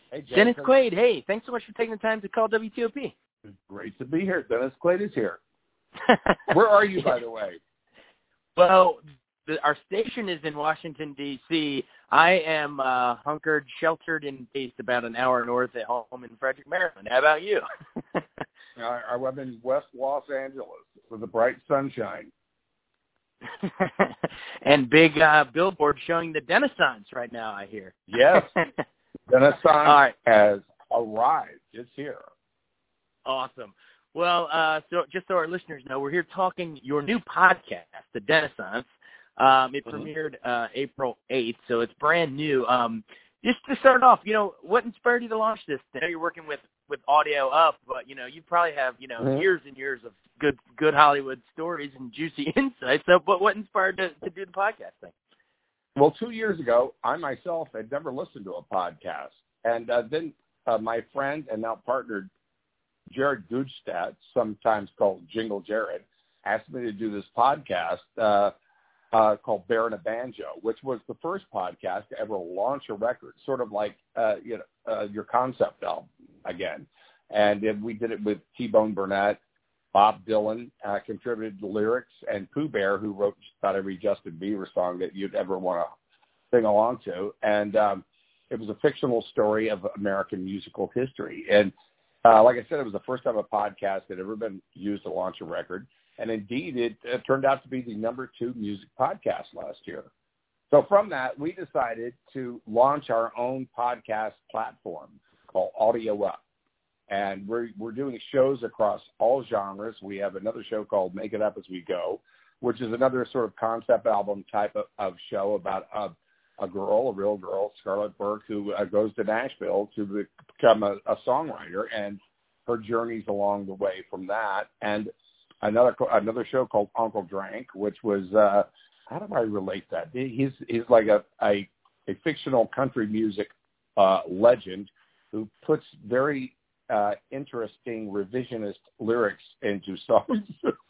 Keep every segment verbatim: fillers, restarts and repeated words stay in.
Hey, Dennis Quaid, hey, thanks so much for taking the time to call W T O P. Great to be here. Dennis Quaid is here. Where are you, by the way? Well, the, our station is in Washington, D C I am uh, hunkered, sheltered, and based about an hour north at home in Frederick, Maryland. How about you? I, I'm in West Los Angeles with the bright sunshine. And big uh, billboard showing the Renaissance right now, I hear. Yes. Renaissance right. has arrived. It's here. Awesome. Well, uh, so just so our listeners know, we're here talking your new podcast, The Renaissance. Um, it Mm-hmm. premiered uh, April eighth, so it's brand new. Um, just to start off, you know, what inspired you to launch this? I know you're working with, with Audio Up, but, you know, you probably have, you know, Mm-hmm. years and years of good good Hollywood stories and juicy insights. So but what inspired to, to do the podcast thing? Well, two years ago, I myself had never listened to a podcast. And uh, then uh, my friend and now partner, Jared Gutstadt, sometimes called Jingle Jared, asked me to do this podcast uh, uh, called Baron a Banjo, which was the first podcast to ever launch a record, sort of like uh, you know uh, your concept album again. And it, we did it with T-Bone Burnett, Bob Dylan uh, contributed the lyrics, and Pooh Bear, who wrote just about every Justin Bieber song that you'd ever want to sing along to. And um, it was a fictional story of American musical history. And uh, like I said, it was the first time a podcast had ever been used to launch a record. And indeed, it, it turned out to be the number two music podcast last year. So from that, we decided to launch our own podcast platform called Audio Up. And we're we're doing shows across all genres. We have another show called Make It Up As We Go, which is another sort of concept album type of, of show about a, a girl, a real girl, Scarlett Burke, who uh, goes to Nashville to become a, a songwriter, and her journeys along the way from that. And another another show called Uncle Drank, which was uh, how do I relate that? He's he's like a a, a fictional country music uh, legend who puts very Uh, interesting revisionist lyrics into songs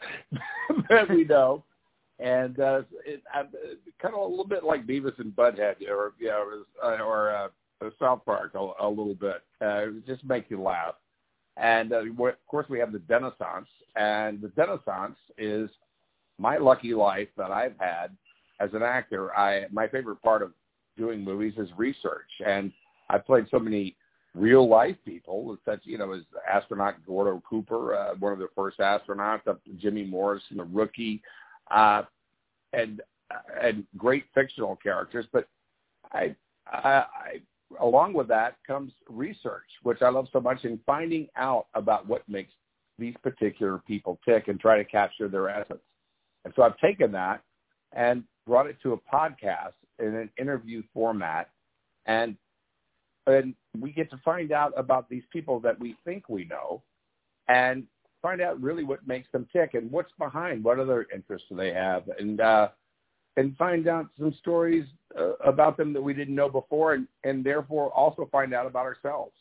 that we know, and uh, it, uh, kind of a little bit like Beavis and Butthead, or you know, or, or uh, South Park a, a little bit. Uh, it just make you laugh. And uh, of course, we have the Renaissance, and the Renaissance is my lucky life that I've had as an actor. I my favorite part of doing movies is research, and I played so many real life people, such, you know, as astronaut Gordo Cooper, uh, one of the first astronauts, up to Jimmy Morrison, the Rookie, uh, and and great fictional characters. But I, I, I, along with that comes research, which I love so much, in finding out about what makes these particular people tick and try to capture their essence. And so I've taken that and brought it to a podcast in an interview format, and And we get to find out about these people that we think we know, and find out really what makes them tick and what's behind, what other interests do they have, and uh, and find out some stories uh, about them that we didn't know before, and, and therefore also find out about ourselves.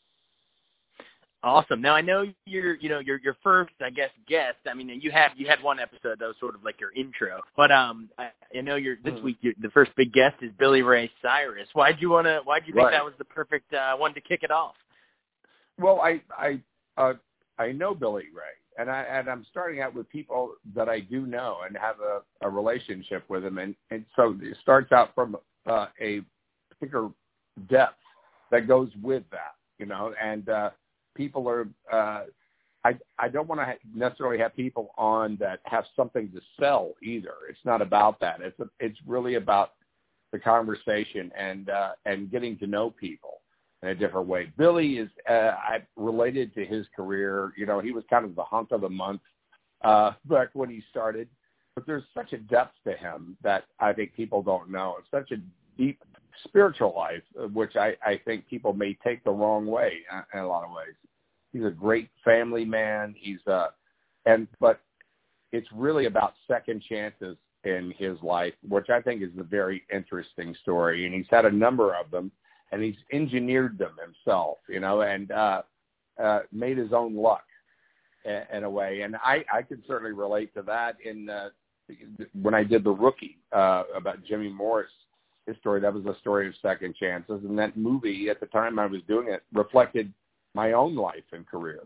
Awesome. Now I know you're, you know, your your first, I guess, guest. I mean, you had you had one episode that was sort of like your intro, but um, I, I know you're this mm-hmm. week. You're, the first big guest is Billy Ray Cyrus. Why'd you wanna? Why'd you think right. that was the perfect uh, one to kick it off? Well, I I uh, I know Billy Ray, and I and I'm starting out with people that I do know and have a, a relationship with him, and, and so it starts out from uh, a particular depth that goes with that, you know, and. Uh, People are, uh, I, I don't want to ha- necessarily have people on that have something to sell either. It's not about that. It's a, it's really about the conversation and uh, and getting to know people in a different way. Billy is, uh, I related to his career. You know, he was kind of the hunk of the month uh, back when he started. But there's such a depth to him that I think people don't know. It's such a deep spiritual life, which I, I think people may take the wrong way in a lot of ways. He's a great family man. He's uh, and but it's really about second chances in his life, which I think is a very interesting story. And he's had a number of them, and he's engineered them himself, you know, and uh, uh, made his own luck in, in a way. And I, I can certainly relate to that in uh, when I did The Rookie uh, about Jimmy Morris. his story. That was the story of second chances. And that movie, at the time I was doing it, reflected my own life and career.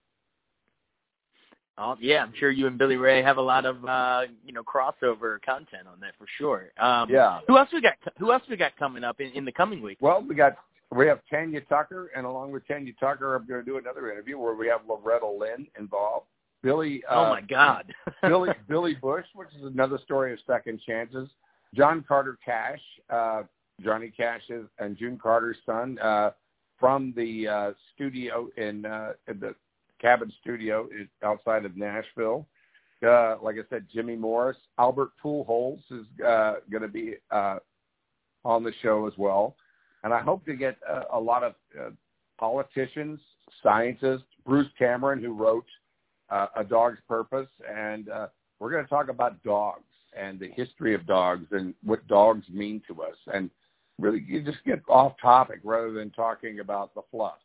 Oh, yeah, I'm sure you and Billy Ray have a lot of uh, you know crossover content on that for sure. Um, yeah. Who else we got? Who else we got coming up in, in the coming week? Well, we got we have Tanya Tucker, and along with Tanya Tucker, I'm going to do another interview where we have Loretta Lynn involved. Billy. Uh, oh my God. Billy Billy Bush, which is another story of second chances. John Carter Cash, uh, Johnny Cash's and June Carter's son, uh, from the uh, studio in, uh, in the. Cabin Studio is outside of Nashville. Uh, like I said, Jimmy Morris, Albert Pujols is uh, going to be uh, on the show as well. And I hope to get uh, a lot of uh, politicians, scientists, Bruce Cameron, who wrote uh, A Dog's Purpose. And uh, we're going to talk about dogs and the history of dogs and what dogs mean to us. And really, you just get off topic rather than talking about the fluff.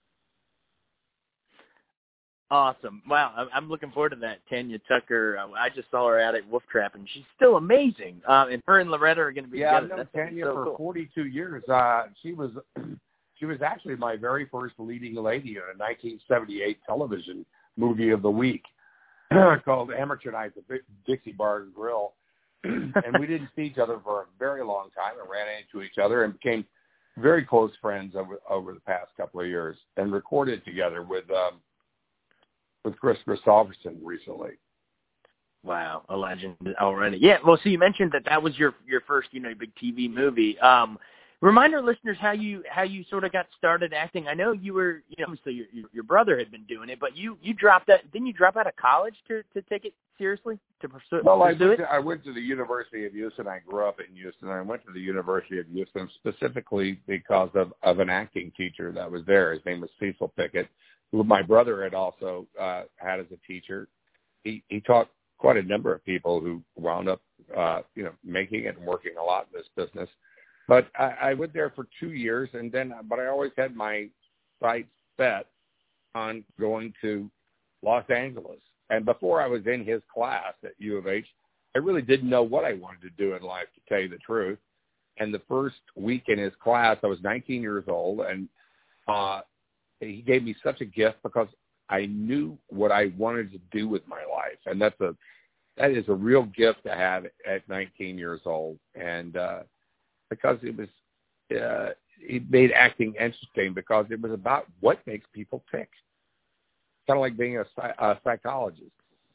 Awesome. Wow, I'm looking forward to that. Tanya Tucker, I just saw her out at Wolf Trap, and she's still amazing. Uh, and her and Loretta are going to be yeah, together. I've known Tanya so for cool. forty-two years. Uh, she was she was actually my very first leading lady in a nineteen seventy-eight television movie of the week called Amateur Night at the Dixie Bar and Grill. And we didn't see each other for a very long time and ran into each other and became very close friends over over the past couple of years and recorded together with um, with Chris Christopherson recently. Wow, a legend already. Yeah, well, so you mentioned that that was your your first, you know, big T V movie. Um, remind our listeners how you how you sort of got started acting. I know you were, you know, obviously your your, your brother had been doing it, but you you dropped that. Didn't you drop out of college to, to take it seriously to pursue, well, pursue I went it? to, I went to the University of Houston. I grew up in Houston. I went to the University of Houston specifically because of, of an acting teacher that was there. His name was Cecil Pickett, who my brother had also uh, had as a teacher. He he taught quite a number of people who wound up, uh, you know, making it and working a lot in this business. But I, I went there for two years, and then, but I always had my sights set on going to Los Angeles. And before I was in his class at U of H, I really didn't know what I wanted to do in life, to tell you the truth. And the first week in his class, I was nineteen years old, and uh, he gave me such a gift because I knew what I wanted to do with my life, and that's a that is a real gift to have at nineteen years old. And uh, because it was, uh, it made acting interesting because it was about what makes people tick, kind of like being a, a psychologist.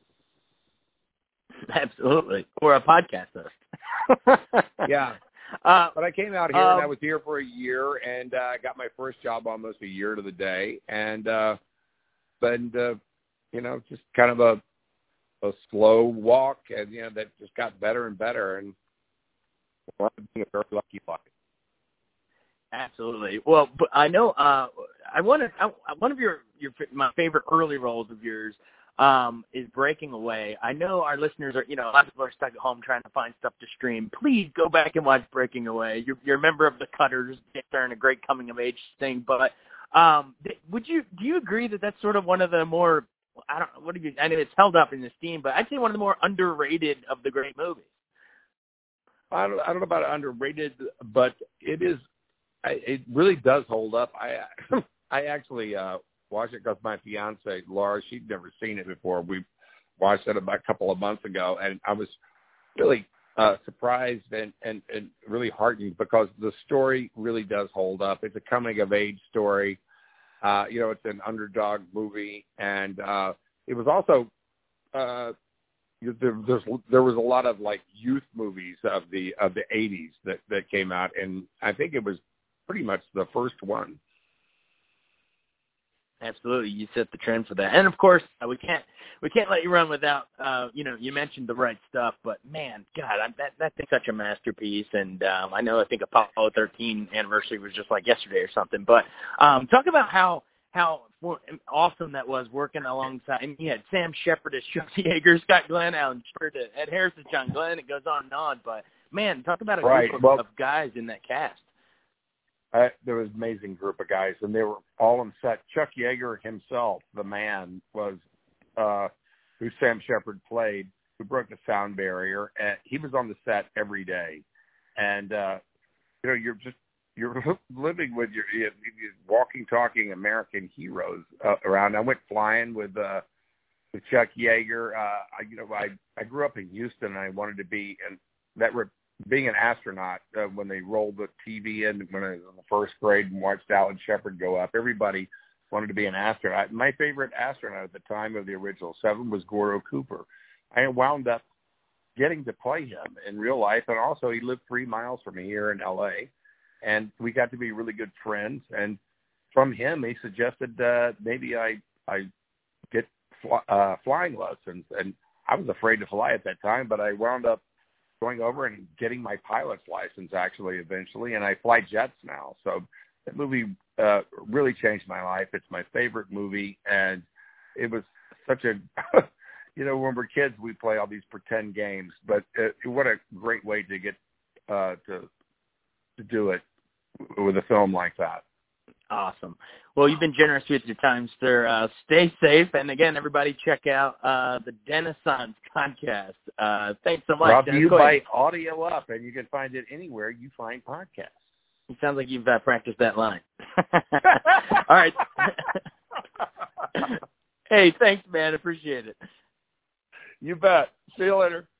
Absolutely, or a podcast host. Yeah. Uh, but I came out here um, and I was here for a year and uh, got my first job almost a year to the day. And, uh, but, uh, you know, just kind of a, a slow walk, and, you know, that just got better and better. And well, I'm being a very lucky life. Absolutely. Well, but I know uh, I wanted I, one of your, your my favorite early roles of yours um, is Breaking Away. I know our listeners are, you know, a lot of people are stuck at home trying to find stuff to stream. Please go back and watch Breaking Away. You're, you're a member of the Cutters. They're in a great coming of age thing. But um, would you do you agree that that's sort of one of the more I don't what do you I mean it's held up in esteem, but I'd say one of the more underrated of the great movies. I don't I don't know about underrated, but it is. I, it really does hold up. I I actually uh, watched it because my fiance Laura, she'd never seen it before. We watched it about a couple of months ago, and I was really uh, surprised and, and, and really heartened because the story really does hold up. It's a coming of age story. Uh, you know, it's an underdog movie, and uh, it was also uh, there, there's, there was a lot of like youth movies of the of the eighties that, that came out, and I think it was pretty much the first one. Absolutely, you set the trend for that, and of course, uh, we can't we can't let you run without. Uh, you know, you mentioned The Right Stuff, but man, God, I, that that's such a masterpiece. And um, I know I think Apollo thirteen anniversary was just like yesterday or something. But um, talk about how how awesome that was working alongside. And you had Sam Shepard as Chuck Yeager, Scott Glenn, Alan Shepard, Ed Harris as John Glenn. It goes on and on. But man, talk about a right. group of, well, of guys in that cast. Uh, there was an amazing group of guys, and they were all on set. Chuck Yeager himself, the man, was uh, who Sam Shepard played, who broke the sound barrier. And he was on the set every day. And uh, you know, you're just you're living with your, your walking, talking American heroes uh, around. I went flying with uh, with Chuck Yeager. Uh, I, you know, I I grew up in Houston, and I wanted to be, and that re- being an astronaut uh, when they rolled the T V in when I was in the first grade and watched Alan Shepard go up. Everybody wanted to be an astronaut. My favorite astronaut at the time of the original seven was Gordo Cooper. I wound up getting to play him in real life, and also he lived three miles from me here in L A, and we got to be really good friends. And from him, he suggested uh, maybe I I get fly, uh, flying lessons, and I was afraid to fly at that time, but I wound up going over and getting my pilot's license actually eventually, and I fly jets now. So that movie uh, really changed my life. It's my favorite movie, and it was such a, you know, when we're kids, we play all these pretend games, but it, what a great way to get uh, to to do it with a film like that. Awesome. Well, you've been generous with your time, sir. Uh, stay safe. And again, everybody check out uh, the Denissance podcast. Uh, thanks so much. Brought to Dennis you Quaid. by Audio Up, and you can find it anywhere you find podcasts. It sounds like you've uh, practiced that line. All right. Hey, thanks, man. Appreciate it. You bet. See you later.